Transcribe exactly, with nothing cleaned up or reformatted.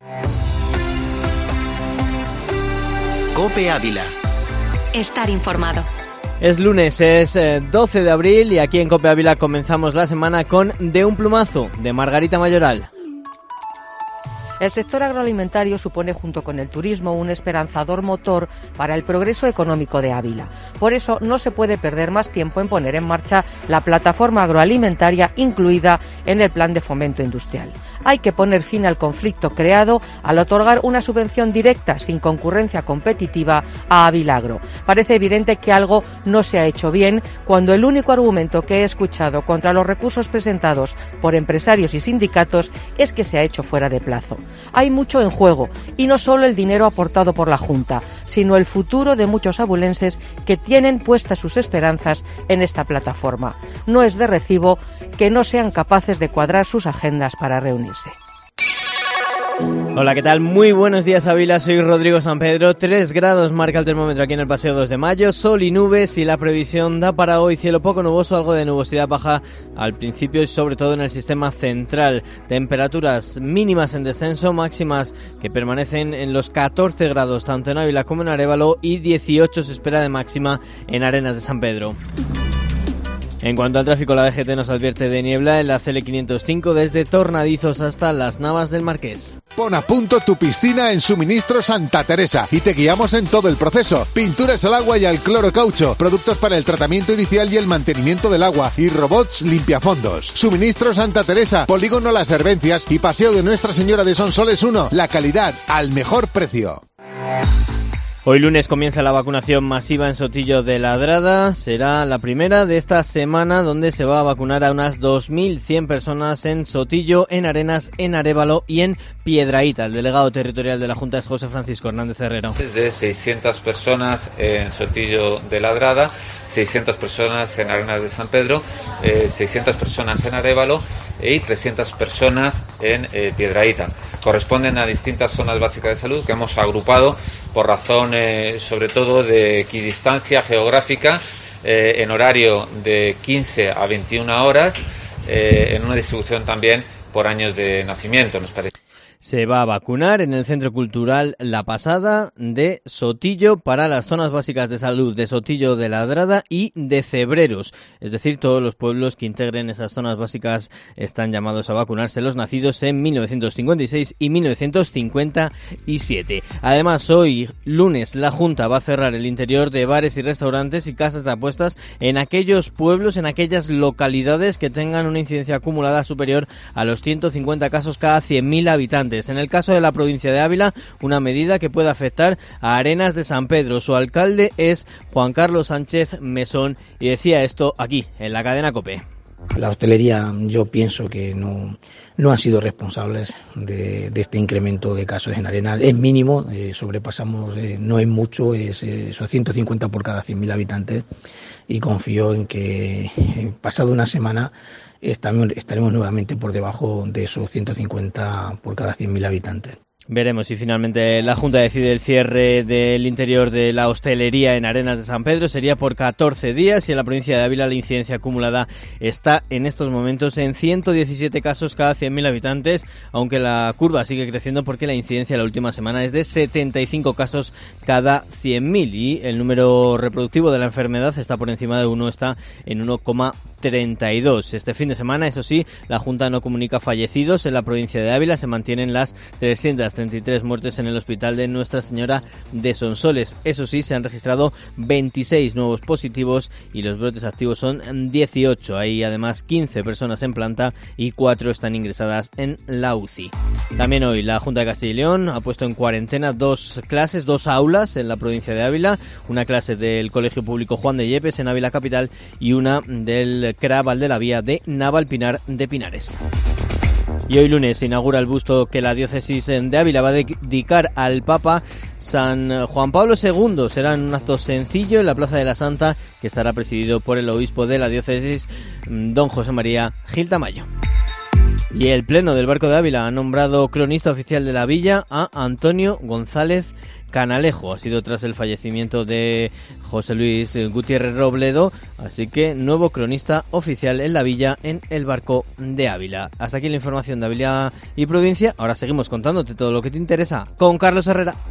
COPE Ávila. Estar informado. Es lunes, es doce de abril y aquí en COPE Ávila comenzamos la semana con De un plumazo, de Margarita Mayoral. El sector agroalimentario supone, junto con el turismo, un esperanzador motor para el progreso económico de Ávila. Por eso no se puede perder más tiempo en poner en marcha la plataforma agroalimentaria incluida en el Plan de Fomento Industrial. Hay que poner fin al conflicto creado al otorgar una subvención directa, sin concurrencia competitiva, a Avilagro. Parece evidente que algo no se ha hecho bien cuando el único argumento que he escuchado contra los recursos presentados por empresarios y sindicatos es que se ha hecho fuera de plazo. Hay mucho en juego, y no solo el dinero aportado por la Junta, sino el futuro de muchos abulenses que tienen puestas sus esperanzas en esta plataforma. No es de recibo que no sean capaces de cuadrar sus agendas para reunirse. Hola, ¿qué tal? Muy buenos días, Ávila. Soy Rodrigo San Pedro. tres grados marca el termómetro aquí en el Paseo dos de Mayo. Sol y nubes, y la previsión da para hoy cielo poco nuboso, algo de nubosidad baja al principio y sobre todo en el sistema central. Temperaturas mínimas en descenso, máximas que permanecen en los catorce grados tanto en Ávila como en Arévalo, y dieciocho se espera de máxima en Arenas de San Pedro. En cuanto al tráfico, la D G T nos advierte de niebla en la C L quinientos cinco desde Tornadizos hasta Las Navas del Marqués. Pon a punto tu piscina en Suministro Santa Teresa y te guiamos en todo el proceso. Pinturas al agua y al cloro caucho, productos para el tratamiento inicial y el mantenimiento del agua y robots limpiafondos. Suministro Santa Teresa, Polígono Las Hervencias y Paseo de Nuestra Señora de Sonsoles uno. La calidad al mejor precio. Hoy lunes comienza la vacunación masiva en Sotillo de Ladrada. Será la primera de esta semana, donde se va a vacunar a unas dos mil cien personas en Sotillo, en Arenas, en Arévalo y en Piedrahíta. El delegado territorial de la Junta es José Francisco Hernández Herrero. De seiscientas personas en Sotillo de Ladrada, seiscientas personas en Arenas de San Pedro, eh, seiscientas personas en Arévalo y trescientas personas en eh, Piedrahíta. Corresponden a distintas zonas básicas de salud que hemos agrupado por razón eh, sobre todo de equidistancia geográfica, eh, en horario de quince a veintiuna horas, eh, en una distribución también por años de nacimiento, nos parece. Se va a vacunar en el Centro Cultural La Pasada de Sotillo para las zonas básicas de salud de Sotillo de Ladrada y de Cebreros. Es decir, todos los pueblos que integren esas zonas básicas están llamados a vacunarse, los nacidos en mil novecientos cincuenta y seis y mil novecientos cincuenta y siete. Además, hoy, lunes, la Junta va a cerrar el interior de bares y restaurantes y casas de apuestas en aquellos pueblos, en aquellas localidades que tengan una incidencia acumulada superior a los ciento cincuenta casos cada cien mil habitantes. En el caso de la provincia de Ávila, una medida que puede afectar a Arenas de San Pedro. Su alcalde es Juan Carlos Sánchez Mesón y decía esto aquí, en la cadena COPE. La hostelería, yo pienso que no, no han sido responsables de, de este incremento de casos en Arenas. Es mínimo, eh, sobrepasamos, eh, no es mucho, es eh, esos ciento cincuenta por cada cien mil habitantes, y confío en que eh, pasado una semana estaremos nuevamente por debajo de esos ciento cincuenta por cada cien mil habitantes. Veremos si finalmente la Junta decide el cierre del interior de la hostelería en Arenas de San Pedro. Sería por catorce días y en la provincia de Ávila la incidencia acumulada está en estos momentos en ciento diecisiete casos cada cien mil habitantes, aunque la curva sigue creciendo porque la incidencia la última semana es de setenta y cinco casos cada cien mil y el número reproductivo de la enfermedad está por encima de uno, está en uno coma treinta y dos. Este fin de semana, eso sí, la Junta no comunica fallecidos en la provincia de Ávila. Se mantienen las trescientas treinta y tres muertes en el hospital de Nuestra Señora de Sonsoles. Eso sí, se han registrado veintiséis nuevos positivos y los brotes activos son dieciocho. Hay además quince personas en planta y cuatro están ingresadas en la U C I. También hoy la Junta de Castilla y León ha puesto en cuarentena dos clases, dos aulas en la provincia de Ávila. Una clase del Colegio Público Juan de Yepes en Ávila Capital y una del C R A Valdelavía de Navalpinar de Pinares. Y hoy lunes se inaugura el busto que la diócesis de Ávila va a dedicar al Papa San Juan Pablo segundo. Será en un acto sencillo en la Plaza de la Santa, que estará presidido por el obispo de la diócesis, don José María Gil Tamayo. Y el Pleno del Barco de Ávila ha nombrado cronista oficial de la villa a Antonio González Canalejo. Ha sido tras el fallecimiento de José Luis Gutiérrez Robledo, así que nuevo cronista oficial en la villa en el Barco de Ávila. Hasta aquí la información de Ávila y provincia. Ahora seguimos contándote todo lo que te interesa con Carlos Herrera.